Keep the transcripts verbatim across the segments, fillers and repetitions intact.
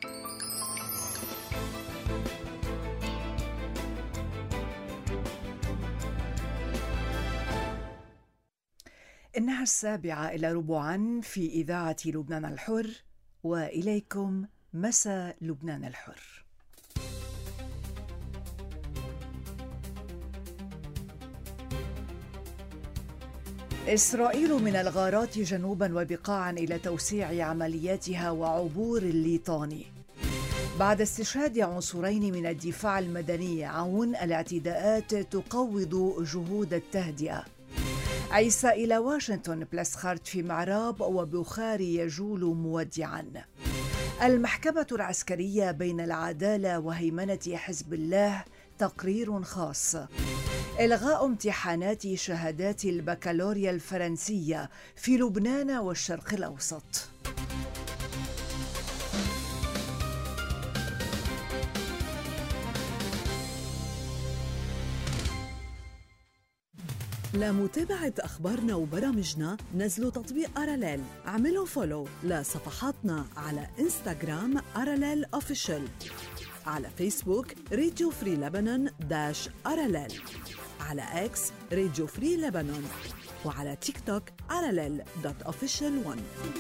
إنها السابعة إلى ربعا في إذاعة لبنان الحر، وإليكم مساء لبنان الحر. إسرائيل من الغارات جنوبا وبقاعا إلى توسيع عملياتها وعبور الليطاني. بعد استشهاد عنصرين من الدفاع المدني عون الاعتداءات تقوض جهود التهدئة. عيسى إلى واشنطن بلسخارت في معراب، وبخاري يجول مودعا. المحكمة العسكرية بين العدالة وهيمنة حزب الله، تقرير خاص. إلغاء امتحانات شهادات البكالوريا الفرنسية في لبنان والشرق الأوسط. لمتابعة أخبارنا وبرامجنا نزلوا تطبيق أراليل. اعملوا فولو لصفحاتنا على إنستغرام أراليل أوفيشال، على فيسبوك راديو فري لبنان داش أراليل، على إكس راديو فري لبنان، وعلى تيك توك أراليل دوت أوفيشال ون.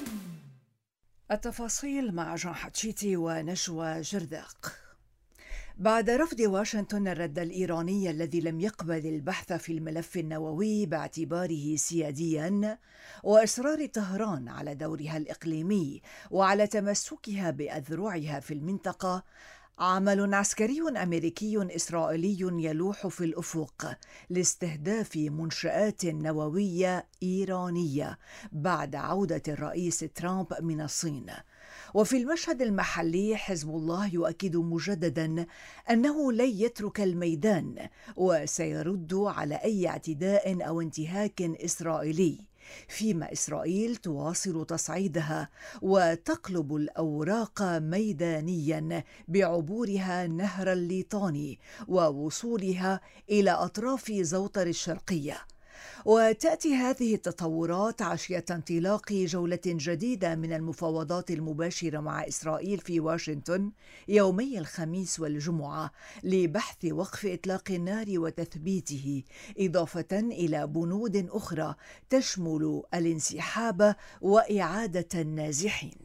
التفاصيل مع جان حتشيتي ونشوى جرداق. بعد رفض واشنطن الرد الإيراني الذي لم يقبل البحث في الملف النووي باعتباره سيادياً، وإصرار طهران على دورها الإقليمي وعلى تمسكها بأذرعها في المنطقة، عمل عسكري أمريكي إسرائيلي يلوح في الأفق لاستهداف منشآت نووية إيرانية بعد عودة الرئيس ترامب من الصين. وفي المشهد المحلي، حزب الله يؤكد مجددا أنه لن يترك الميدان وسيرد على أي اعتداء أو انتهاك إسرائيلي، فيما إسرائيل تواصل تصعيدها وتقلب الأوراق ميدانيا بعبورها نهر الليطاني ووصولها إلى أطراف زوطر الشرقية. وتأتي هذه التطورات عشية انطلاق جولة جديدة من المفاوضات المباشرة مع إسرائيل في واشنطن يومي الخميس والجمعة لبحث وقف إطلاق النار وتثبيته، إضافة إلى بنود أخرى تشمل الانسحاب وإعادة النازحين.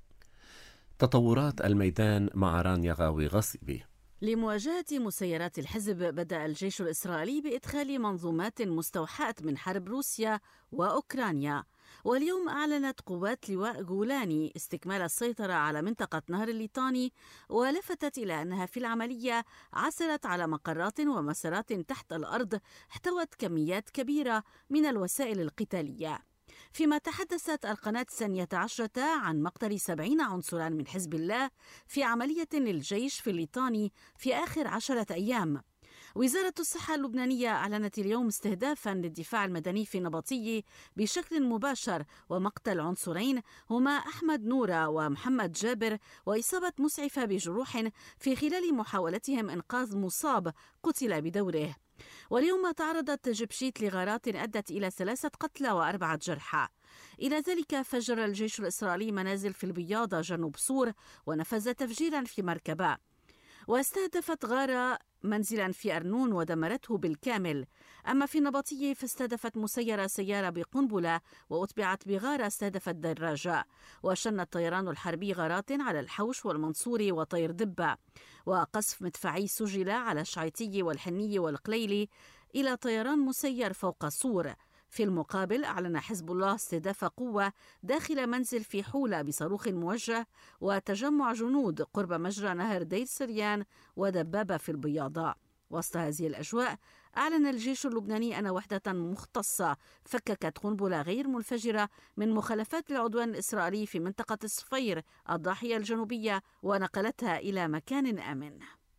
تطورات الميدان مع رانيا غاوي غصبي. لمواجهة مسيرات الحزب، بدأ الجيش الإسرائيلي بإدخال منظومات مستوحاة من حرب روسيا وأوكرانيا. واليوم أعلنت قوات لواء جولاني استكمال السيطرة على منطقة نهر الليطاني، ولفتت إلى أنها في العملية عثرت على مقرات ومسارات تحت الأرض احتوت كميات كبيرة من الوسائل القتالية. فيما تحدثت القناة الثانية عشرة عن مقتل سبعين عنصرا من حزب الله في عملية للجيش في الليطاني في آخر عشرة أيام. وزارة الصحة اللبنانية أعلنت اليوم استهدافا للدفاع المدني في نبطية بشكل مباشر، ومقتل عنصرين هما أحمد نورة ومحمد جابر، وإصابة مسعفة بجروح في خلال محاولتهم إنقاذ مصاب قتل بدوره. واليوم تعرضت جبشيت لغارات أدت إلى ثلاثة قتلى وأربعة جرحى. إلى ذلك فجر الجيش الإسرائيلي منازل في البياضة جنوب سور، ونفذ تفجيرا في مركبة، واستهدفت غارة منزلا في أرنون ودمرته بالكامل. أما في النبطية فاستهدفت مسيرة سيارة بقنبلة، وأتبعت بغارة استهدفت دراجة. وشن الطيران الحربي غارات على الحوش والمنصوري وطير دبة، وقصف مدفعي سجل على الشعيطية والحنية والقليلي إلى طيران مسير فوق صور. في المقابل أعلن حزب الله استهداف قوة داخل منزل في حولة بصاروخ موجه، وتجمع جنود قرب مجرى نهر دير سريان، ودبابة في البياضة. وسط هذه الأجواء أعلن الجيش اللبناني أن وحدة مختصة فككت قنبلة غير منفجرة من مخلفات العدوان الإسرائيلي في منطقة الصفير الضاحية الجنوبية، ونقلتها إلى مكان آمن.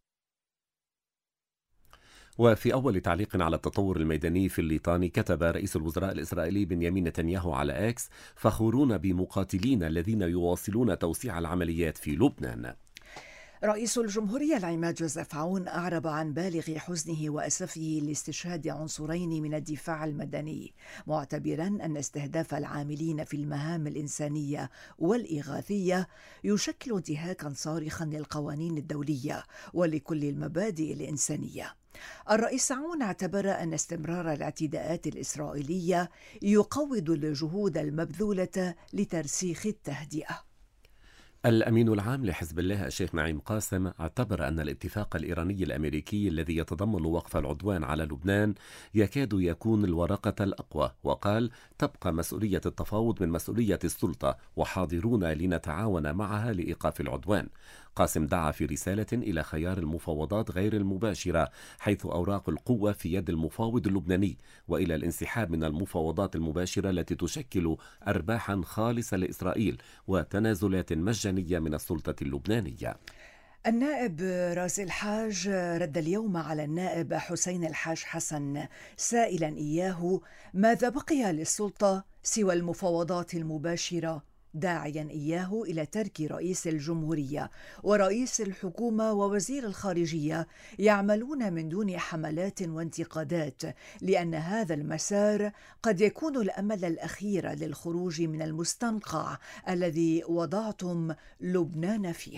وفي أول تعليق على التطور الميداني في الليطاني، كتب رئيس الوزراء الإسرائيلي بنيامين نتنياهو على إكس: فخورون بمقاتلين الذين يواصلون توسيع العمليات في لبنان. رئيس الجمهورية العماد جوزيف عون أعرب عن بالغ حزنه وأسفه لاستشهاد عنصرين من الدفاع المدني، معتبرا أن استهداف العاملين في المهام الإنسانية والإغاثية يشكل انتهاكا صارخا للقوانين الدولية ولكل المبادئ الإنسانية. الرئيس عون اعتبر أن استمرار الاعتداءات الإسرائيلية يقوض الجهود المبذولة لترسيخ التهدئة. الأمين العام لحزب الله الشيخ نعيم قاسم اعتبر أن الاتفاق الإيراني الأمريكي الذي يتضمن وقف العدوان على لبنان يكاد يكون الورقة الأقوى، وقال: تبقى مسؤولية التفاوض من مسؤولية السلطة وحاضرون لنتعاون معها لإيقاف العدوان. قاسم دعا في رسالة إلى خيار المفاوضات غير المباشرة، حيث أوراق القوة في يد المفاوض اللبناني، وإلى الانسحاب من المفاوضات المباشرة التي تشكل أرباحا خالصة لإسرائيل وتنازلات مجانية من السلطة اللبنانية. النائب رازي الحاج رد اليوم على النائب حسين الحاج حسن سائلا إياه ماذا بقي للسلطة سوى المفاوضات المباشرة، داعيا إياه إلى ترك رئيس الجمهورية ورئيس الحكومة ووزير الخارجية يعملون من دون حملات وانتقادات، لأن هذا المسار قد يكون الأمل الأخير للخروج من المستنقع الذي وضعتم لبنان فيه.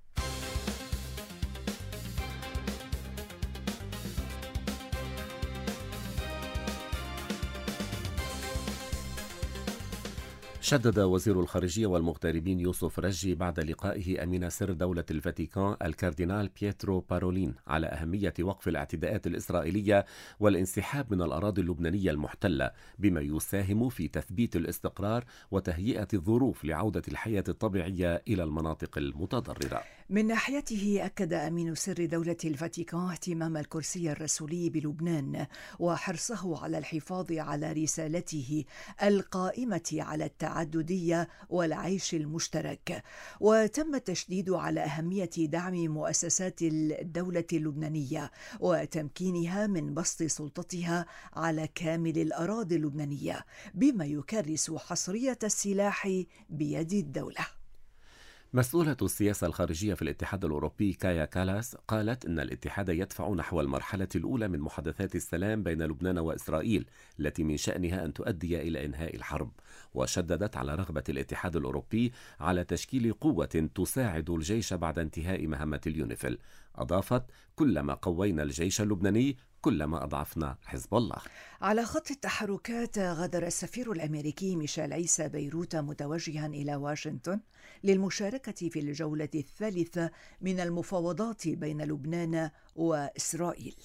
شدد وزير الخارجية والمغتربين يوسف رجي بعد لقائه أمين سر دولة الفاتيكان الكاردينال بيترو بارولين على أهمية وقف الاعتداءات الإسرائيلية والانسحاب من الأراضي اللبنانية المحتلة، بما يساهم في تثبيت الاستقرار وتهيئة الظروف لعودة الحياة الطبيعية إلى المناطق المتضررة. من ناحيته أكد أمين سر دولة الفاتيكان اهتمام الكرسي الرسولي بلبنان وحرصه على الحفاظ على رسالته القائمة على التعددية والعيش المشترك، وتم التشديد على أهمية دعم مؤسسات الدولة اللبنانية وتمكينها من بسط سلطتها على كامل الأراضي اللبنانية، بما يكرس حصرية السلاح بيد الدولة. مسؤولة السياسة الخارجية في الاتحاد الأوروبي كايا كالاس قالت إن الاتحاد يدفع نحو المرحلة الأولى من محادثات السلام بين لبنان وإسرائيل التي من شأنها أن تؤدي إلى إنهاء الحرب، وشددت على رغبة الاتحاد الأوروبي على تشكيل قوة تساعد الجيش بعد انتهاء مهمة اليونيفيل. أضافت: كلما قوينا الجيش اللبناني كلما أضعفنا حزب الله. على خط التحركات، غادر السفير الأمريكي ميشيل عيسى بيروت متوجها إلى واشنطن للمشاركة في الجولة الثالثة من المفاوضات بين لبنان وإسرائيل.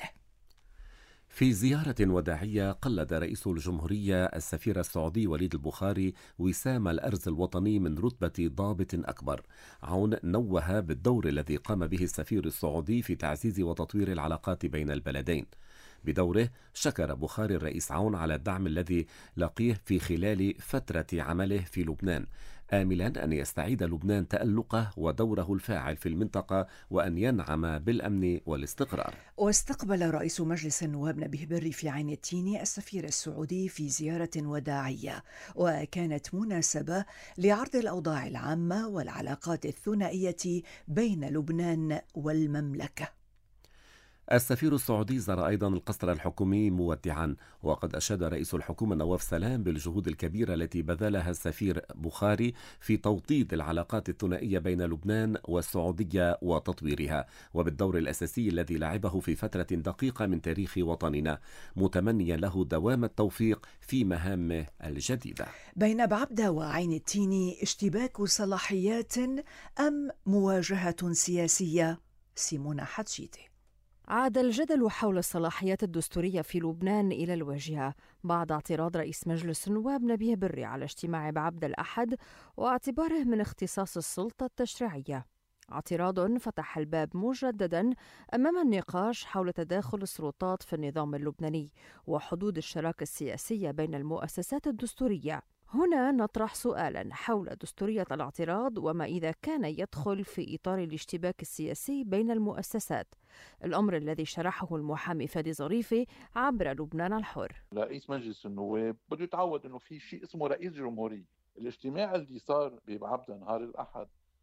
في زيارة وداعية قلد رئيس الجمهورية السفير السعودي وليد البخاري وسام الأرز الوطني من رتبة ضابط أكبر. عون نوه بالدور الذي قام به السفير السعودي في تعزيز وتطوير العلاقات بين البلدين. بدوره شكر بخاري الرئيس عون على الدعم الذي لقيه في خلال فترة عمله في لبنان، آملا أن يستعيد لبنان تألقه ودوره الفاعل في المنطقة وأن ينعم بالأمن والاستقرار. واستقبل رئيس مجلس النواب نبيه بري في عين التين السفير السعودي في زيارة وداعية، وكانت مناسبة لعرض الأوضاع العامة والعلاقات الثنائية بين لبنان والمملكة. السفير السعودي زار أيضا القصر الحكومي مودعا، وقد أشاد رئيس الحكومة نواف سلام بالجهود الكبيرة التي بذلها السفير بخاري في توطيد العلاقات الثنائية بين لبنان والسعودية وتطويرها، وبالدور الأساسي الذي لعبه في فترة دقيقة من تاريخ وطننا، متمنيا له دوام التوفيق في مهامه الجديدة. بين بعبدة وعين التين اشتباك صلاحيات أم مواجهة سياسية؟ سيمونا حتشيتي. عاد الجدل حول الصلاحيات الدستورية في لبنان إلى الواجهة بعد اعتراض رئيس مجلس النواب نبيه بري على اجتماع بعبدة الأحد واعتباره من اختصاص السلطة التشريعية. اعتراض فتح الباب مجددا أمام النقاش حول تداخل السلطات في النظام اللبناني وحدود الشراكة السياسية بين المؤسسات الدستورية. هنا نطرح سؤالا حول دستورية الاعتراض وما إذا كان يدخل في إطار الاشتباك السياسي بين المؤسسات، الأمر الذي شرحه المحامي فادي ظريفي عبر لبنان الحر. رئيس مجلس النواب بده يتعود أنه في شيء اسمه رئيس جمهورية. الاجتماع اللي صار ببعبدة نهار الأحد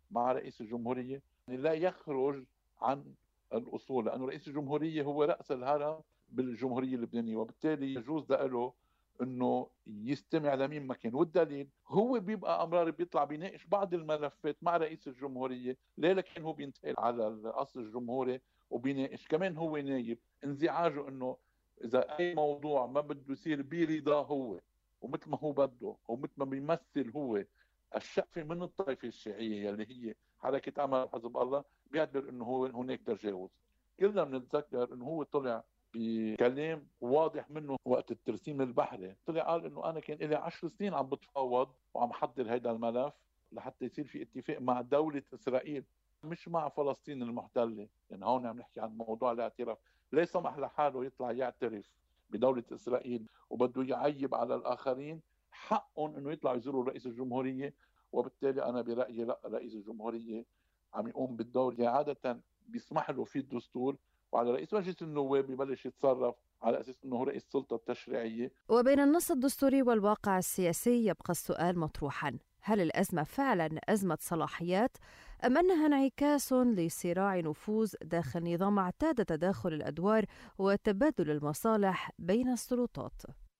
مع رئيس الجمهورية يعني لا يخرج عن الأصول، لأنه رئيس الجمهورية هو رأس الهرم بالجمهورية اللبنانية، وبالتالي يجوز له انه يستمع لمين ما كان. والدليل هو بيبقى امرار بيطلع بيناقش بعض الملفات مع رئيس الجمهوريه، ليه؟ لكن هو بينتقل على الاصل الجمهوري وبيناقش. كمان هو نايب، انزعاجه انه اذا اي موضوع ما بده يصير برضاه هو ومثل ما هو بده ومثل ما بيمثل هو الشقفه من الطائفه الشيعيه اللي هي حركه عمل حزب الله، بيعتبر انه هو هناك تجاوز. كلنا بنتذكر انه هو طلع بكلام واضح منه وقت الترسيم البحري، طلع قال انه انا كان لي عشر سنين عم بتفاوض وعم حضر هيدا الملف لحتى يصير في اتفاق مع دولة اسرائيل مش مع فلسطين المحتلة. يعني هون عم نحكي عن موضوع الاعتراف، ليه سمح لحاله يطلع يعترف بدولة اسرائيل وبده يعيب على الاخرين؟ حقهم انه يطلعوا يزوروا رئيس الجمهورية. وبالتالي انا برايي لا، رئيس الجمهورية عم يقوم بالدور اللي عادة بيسمح له فيه الدستور، وعلى رئيس مجلس النواب يبلش يتصرف على أساس أنه هو رئيس السلطة التشريعية. وبين النص الدستوري والواقع السياسي يبقى السؤال مطروحا: هل الأزمة فعلا أزمة صلاحيات أم أنها انعكاس لصراع نفوذ داخل نظام اعتاد تداخل الأدوار وتبادل المصالح بين السلطات؟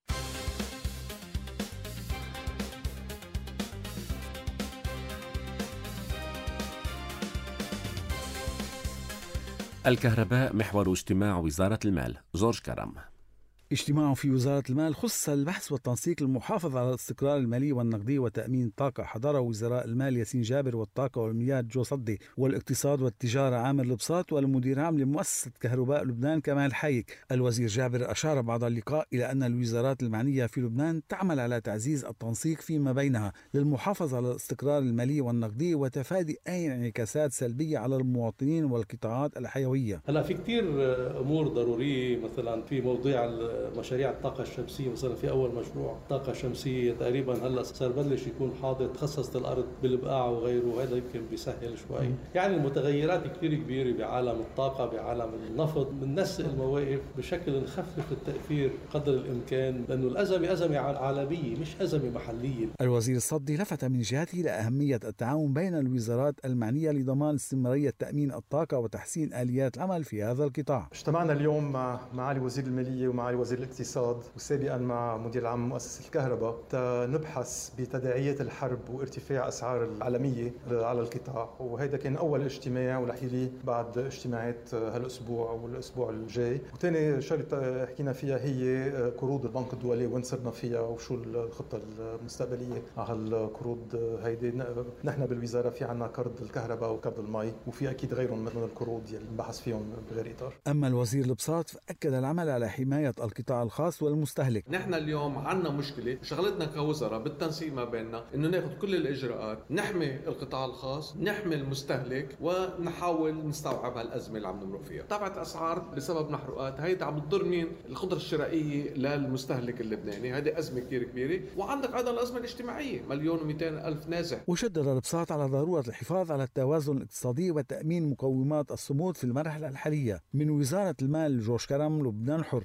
الكهرباء محور اجتماع وزارة المال. جورج كرم. اجتماع في وزارة المال خص البحث والتنسيق للمحافظة على الاستقرار المالي والنقدي وتأمين الطاقة. حضره وزراء المال ياسين جابر والطاقة والمياه جو صدي، والاقتصاد والتجارة عامر البساط، والمدير العام لمؤسسة كهرباء لبنان كمال حايك. الوزير جابر أشار بعد اللقاء إلى أن الوزارات المعنية في لبنان تعمل على تعزيز التنسيق فيما بينها للمحافظة على الاستقرار المالي والنقدي وتفادي أي انعكاسات سلبية على المواطنين والقطاعات الحيوية. هلا في كتير أمور ضرورية، مثلا في موضوع مشاريع الطاقة الشمسية. مثلا في أول مشروع طاقة شمسية تقريبا هلا صار بلش يكون حاضر، تخصصت الأرض بالبقاع وغيره، وهذا يمكن بيسهل شوي. يعني المتغيرات كتير كبيرة بعالم الطاقة، بعالم النفط. بننسق المواقف بشكل نخفف التأثير قدر الإمكان، لأنه الأزمة أزمة عالمية مش أزمة محلية. الوزير الصدي لفت من جهته لأهمية التعاون بين الوزارات المعنية لضمان استمرارية تأمين الطاقة وتحسين آليات العمل في هذا القطاع. اجتمعنا اليوم مع معالي وزير المالية ومعالي وزير الاقتصاد وسابقا مع مدير العام مؤسسة الكهرباء نبحث بتداعيات الحرب وارتفاع أسعار العالمية على القطاع، وهذا كان أول اجتماع ورح يلي بعد اجتماعات هالأسبوع أو الأسبوع الجاي. وثاني شغلة حكينا فيها هي قروض البنك الدولي، وين صرنا فيها وشو الخطة المستقبلية على هالقروض هيدي. نحن بالوزارة في عنا قرض الكهرباء وقرض المي، وفي أكيد غيرهم من القروض يلي نبحث فيهم بغير إطار. أما الوزير البساط فأكد العمل على حماية القطاع الخاص والمستهلك. نحن اليوم عنا مشكلة، شغلتنا كوزراء بالتنسيق ما بيننا انه ناخذ كل الاجراءات نحمي القطاع الخاص، نحمي المستهلك، ونحاول نستوعب هالازمه اللي عم نمرق فيها. طبعا اسعار بسبب محروقات هيدا عم تضر مين؟ القدره الشرائيه للمستهلك اللبناني، هذه ازمه كثير كبيره. وعندك ايضا الازمه الاجتماعيه، مليون ومئتين الف نازح. وشدد البساط على ضروره الحفاظ على التوازن الاقتصادي وتامين مقومات الصمود في المرحله الحاليه. من وزاره المال جورج كرم، لبنان حر.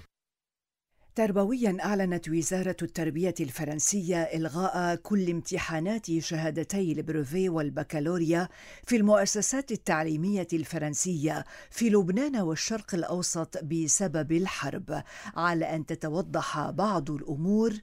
تربويا أعلنت وزارة التربية الفرنسية إلغاء كل امتحانات شهادتي البروفي والبكالوريا في المؤسسات التعليمية الفرنسية في لبنان والشرق الأوسط بسبب الحرب، على أن تتوضح بعض الأمور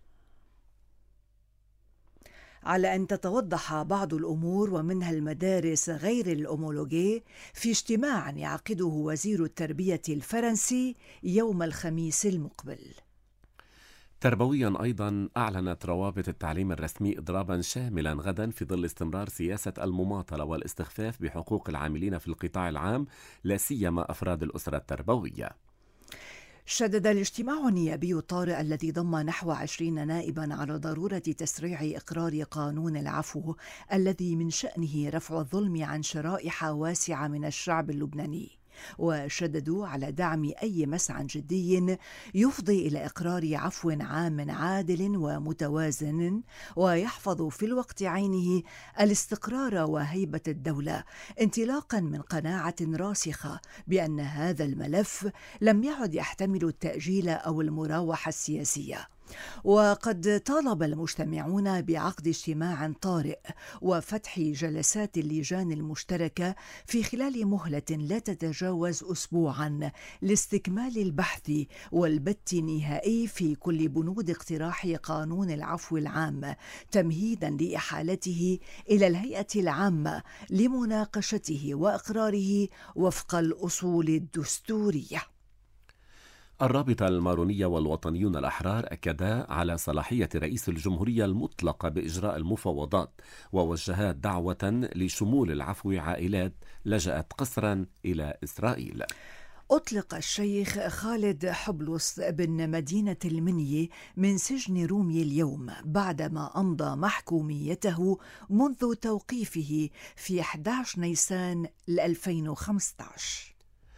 على أن تتوضح بعض الأمور ومنها المدارس غير الأومولوجي في اجتماع يعقده وزير التربية الفرنسي يوم الخميس المقبل. تربويا أيضا أعلنت روابط التعليم الرسمي إضرابا شاملا غدا في ظل استمرار سياسة المماطلة والاستخفاف بحقوق العاملين في القطاع العام، لا سيما أفراد الأسرة التربوية. شدد الاجتماع النيابي الطارئ الذي ضم نحو عشرين نائبا على ضرورة تسريع إقرار قانون العفو الذي من شأنه رفع الظلم عن شرائح واسعة من الشعب اللبناني، وشددوا على دعم أي مسعى جدي يفضي إلى إقرار عفو عام عادل ومتوازن ويحفظ في الوقت عينه الاستقرار وهيبة الدولة، انطلاقا من قناعة راسخة بأن هذا الملف لم يعد يحتمل التأجيل أو المراوحة السياسية. وقد طالب المجتمعون بعقد اجتماع طارئ وفتح جلسات اللجان المشتركة في خلال مهلة لا تتجاوز أسبوعا لاستكمال البحث والبت النهائي في كل بنود اقتراح قانون العفو العام، تمهيدا لإحالته إلى الهيئة العامة لمناقشته وإقراره وفق الأصول الدستورية. الرابطة المارونية والوطنيون الأحرار أكدا على صلاحية رئيس الجمهورية المطلقة بإجراء المفاوضات، ووجها دعوة لشمول العفو عائلات لجأت قسرا إلى إسرائيل. أطلق الشيخ خالد حبلس بن مدينة المنية من سجن رومي اليوم بعدما أمضى محكوميته منذ توقيفه في أحد عشر نيسان ألفين وخمسة عشر.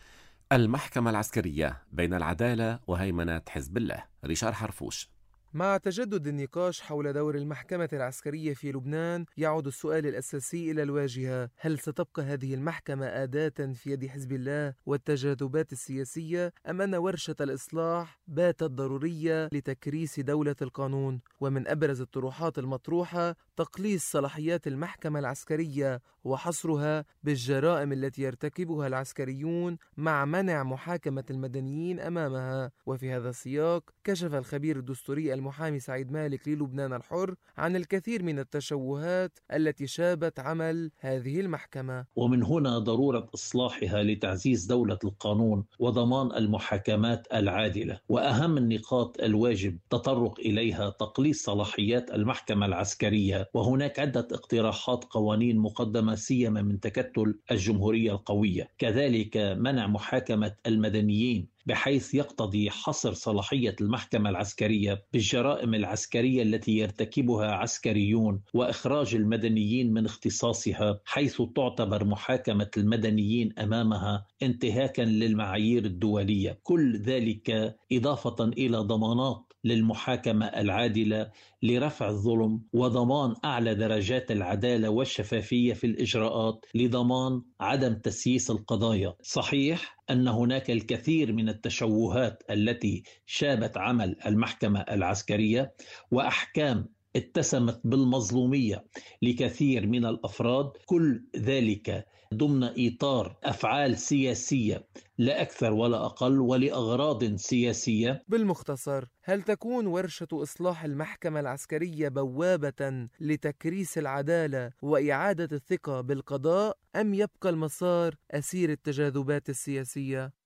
المحكمة العسكرية بين العدالة وهيمنة حزب الله. ريشار حرفوش. مع تجدد النقاش حول دور المحكمة العسكرية في لبنان، يعود السؤال الأساسي إلى الواجهة: هل ستبقى هذه المحكمة أداة في يد حزب الله والتجاذبات السياسية، أم أن ورشة الإصلاح باتت ضرورية لتكريس دولة القانون؟ ومن أبرز الطروحات المطروحة تقليص صلاحيات المحكمة العسكرية وحصرها بالجرائم التي يرتكبها العسكريون مع منع محاكمة المدنيين أمامها. وفي هذا السياق كشف الخبير الدستوري المحامي سعيد مالك للبنان الحر عن الكثير من التشوهات التي شابت عمل هذه المحكمة، ومن هنا ضرورة إصلاحها لتعزيز دولة القانون وضمان المحاكمات العادلة. وأهم النقاط الواجب تطرق إليها تقليص صلاحيات المحكمة العسكرية، وهناك عدة اقتراحات قوانين مقدمة سيما من تكتل الجمهورية القوية، كذلك منع محاكمة المدنيين بحيث يقتضي حصر صلاحية المحكمة العسكرية بالجرائم العسكرية التي يرتكبها عسكريون، وإخراج المدنيين من اختصاصها حيث تعتبر محاكمة المدنيين أمامها انتهاكا للمعايير الدولية. كل ذلك إضافة إلى ضمانات للمحاكمة العادلة لرفع الظلم وضمان أعلى درجات العدالة والشفافية في الإجراءات لضمان عدم تسييس القضايا. صحيح أن هناك الكثير من التشوهات التي شابت عمل المحكمة العسكرية وأحكام اتسمت بالمظلومية لكثير من الأفراد، كل ذلك ضمن إطار أفعال سياسية لا أكثر ولا أقل ولأغراض سياسية. بالمختصر، هل تكون ورشة إصلاح المحكمة العسكرية بوابة لتكريس العدالة وإعادة الثقة بالقضاء، أم يبقى المسار أسير التجاذبات السياسية؟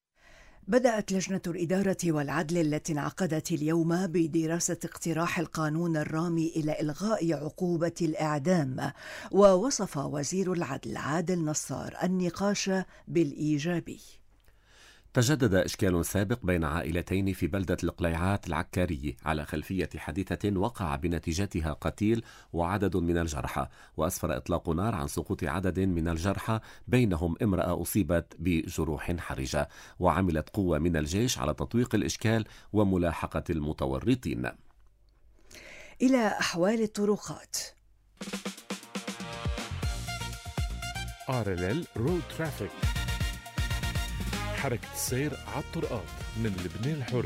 بدأت لجنة الإدارة والعدل التي انعقدت اليوم بدراسة اقتراح القانون الرامي إلى إلغاء عقوبة الإعدام، ووصف وزير العدل عادل نصار النقاش بالإيجابي. تجدد إشكال سابق بين عائلتين في بلدة القليعات العكارية على خلفية حادثة وقع بنتيجتها قتيل وعدد من الجرحى، وأسفر إطلاق نار عن سقوط عدد من الجرحى بينهم امرأة أصيبت بجروح حرجة. وعملت قوة من الجيش على تطويق الإشكال وملاحقة المتورطين. إلى أحوال الطرقات. آرلل رود ترافيك، حركة السير على الطرقات من لبنان الحر.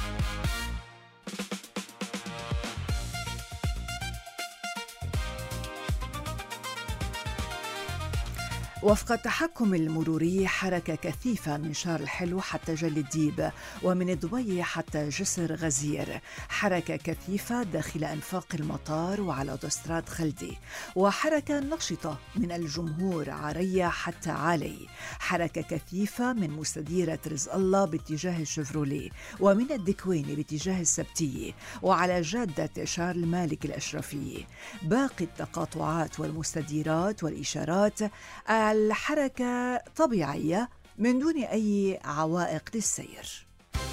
وفق التحكم المروري حركة كثيفة من شارع الحلو حتى جل الديب، ومن الضبي حتى جسر غزير حركة كثيفة داخل أنفاق المطار وعلى أوتوستراد خلدي، وحركة نشطة من الجمهور عرية حتى علي، حركة كثيفة من مستديرة رزق الله باتجاه الشفرولي، ومن الدكويني باتجاه السبتية، وعلى جادة شارل مالك الأشرفية. باقي التقاطعات والمستديرات والإشارات الحركة طبيعية من دون أي عوائق للسير.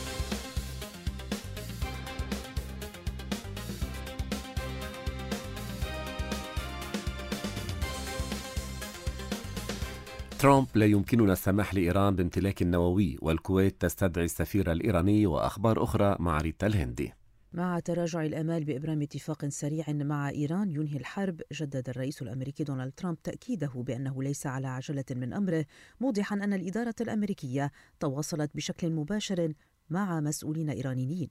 ترامب: لا يمكننا السماح لإيران بامتلاك النووي، والكويت تستدعي السفير الإيراني، وأخبار أخرى مع ريتا الهندي. مع تراجع الآمال بإبرام اتفاق سريع مع إيران ينهي الحرب، جدد الرئيس الأمريكي دونالد ترامب تأكيده بأنه ليس على عجلة من أمره، موضحا أن الإدارة الأمريكية تواصلت بشكل مباشر مع مسؤولين إيرانيين.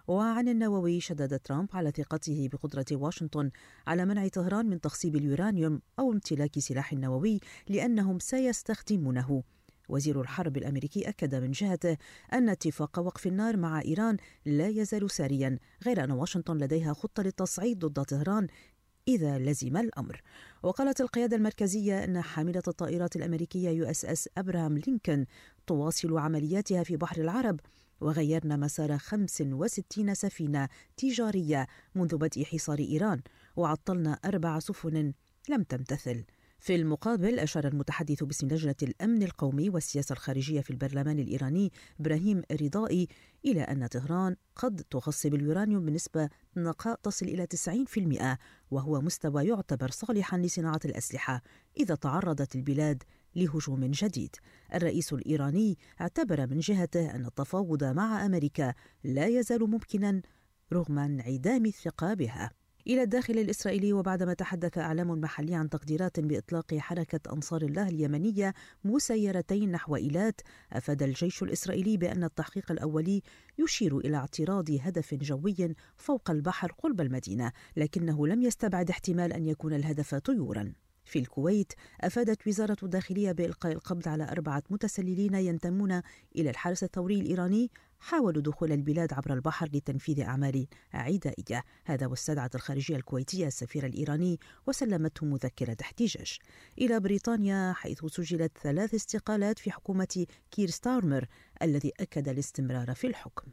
وعن النووي شدد ترامب على ثقته بقدرة واشنطن على منع طهران من تخصيب اليورانيوم أو امتلاك سلاح نووي لأنهم سيستخدمونه. وزير الحرب الأمريكي أكد من جهته أن اتفاق وقف النار مع إيران لا يزال ساريا، غير أن واشنطن لديها خطة للتصعيد ضد طهران إذا لزم الأمر. وقالت القيادة المركزية أن حاملة الطائرات الأمريكية يو اس اس أبراهام لينكولن تواصل عملياتها في بحر العرب، وغيرنا مسار خمس وستين سفينة تجارية منذ بدء حصار إيران، وعطلنا أربع سفن لم تمتثل. في المقابل أشار المتحدث باسم لجنة الأمن القومي والسياسة الخارجية في البرلمان الإيراني إبراهيم رضائي إلى أن طهران قد تخصب اليورانيوم بنسبة نقاء تصل إلى تسعين بالمئة، وهو مستوى يعتبر صالحا لصناعة الأسلحة إذا تعرضت البلاد لهجوم جديد. الرئيس الإيراني اعتبر من جهته أن التفاوض مع أمريكا لا يزال ممكنا رغم انعدام الثقة بها. إلى الداخل الإسرائيلي، وبعدما تحدث إعلام محلي عن تقديرات بإطلاق حركة أنصار الله اليمنية مسيرتين نحو إيلات، أفاد الجيش الإسرائيلي بأن التحقيق الأولي يشير إلى اعتراض هدف جوي فوق البحر قرب المدينة، لكنه لم يستبعد احتمال أن يكون الهدف طيورا. في الكويت، أفادت وزارة الداخلية بإلقاء القبض على أربعة متسللين ينتمون إلى الحرس الثوري الإيراني حاولوا دخول البلاد عبر البحر لتنفيذ أعمال عدائية. هذا واستدعت الخارجية الكويتية السفير الإيراني وسلمته مذكرة احتجاج. إلى بريطانيا، حيث سجلت ثلاث استقالات في حكومة كير ستارمر الذي أكد الاستمرار في الحكم.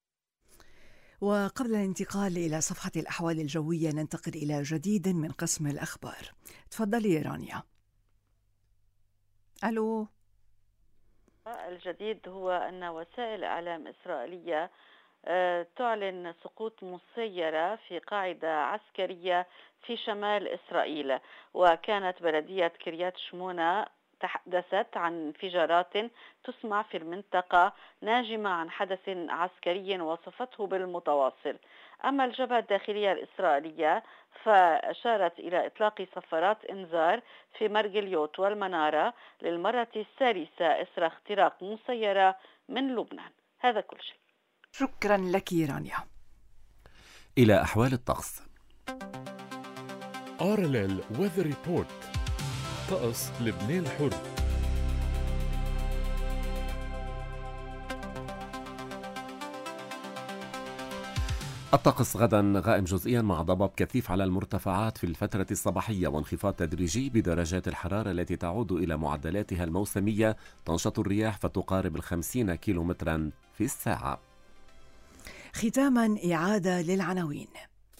وقبل الانتقال إلى صفحة الأحوال الجوية ننتقل إلى جديد من قسم الأخبار. تفضلي رانيا. ألو. الجديد هو أن وسائل إعلام إسرائيلية تعلن سقوط مسيرة في قاعدة عسكرية في شمال إسرائيل، وكانت بلدية كريات شمونة تحدثت عن انفجارات تسمع في المنطقة ناجمة عن حدث عسكري وصفته بالمتواصل. أما الجبهة الداخلية الإسرائيلية فأشارت إلى إطلاق صفارات إنذار في مرجليوت والمنارة للمرة الثالثة إثر اختراق مسيرة من لبنان. هذا كل شيء. شكرا لك رانيا. إلى أحوال الطقس. آرلل ويذر ريبورت، طقس لبنان الحر. الطقس غدا غائم جزئيا مع ضباب كثيف على المرتفعات في الفترة الصباحية، وانخفاض تدريجي بدرجات الحرارة التي تعود إلى معدلاتها الموسمية. تنشط الرياح فتقارب الخمسين كيلومترا في الساعة. ختاما إعادة للعناوين.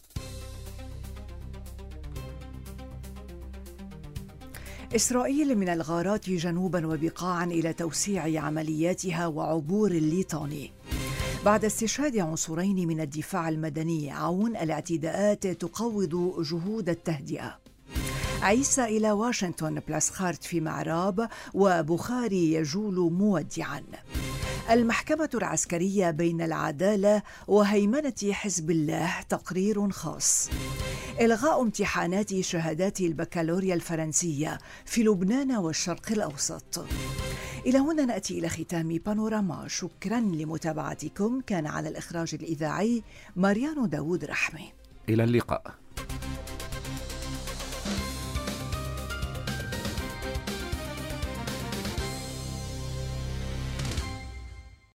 إسرائيل من الغارات جنوبا وبقاعا إلى توسيع عملياتها وعبور الليطاني. بعد استشهاد عنصرين من الدفاع المدني عون الاعتداءات تقوض جهود التهدئة. عيسى إلى واشنطن بلاسخارت في معراب، وبخاري يجول مودعا. المحكمة العسكرية بين العدالة وهيمنة حزب الله، تقرير خاص. إلغاء امتحانات شهادات البكالوريا الفرنسية في لبنان والشرق الأوسط. إلى هنا نأتي إلى ختام بانوراما. شكرا لمتابعتكم. كان على الإخراج الإذاعي ماريانو داود رحمي. إلى اللقاء.